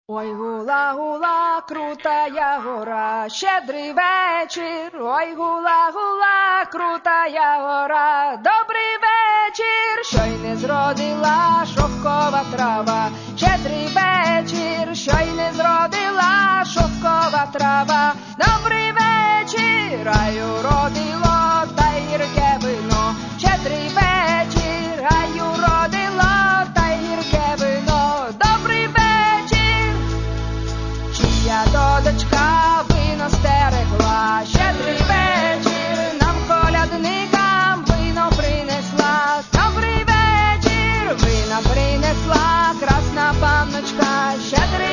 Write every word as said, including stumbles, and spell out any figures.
Ой, гула, гула, крутая гора, щедрий вечір. Ой, гула, гула, крутая гора, добрий вечір. Що й не зродила шовкова трава, щедрий вечір. Що й не зродила шовкова трава, добрий вечір. Аю родило та гірке вино, щедрий вечір. Аю родило та гірке вино, добрий вечір. Чия дочка вино стерегла, щедрий вечір, нам колядникам вино принесла. Добрий вечір, вина принесла красна панночка, щедрий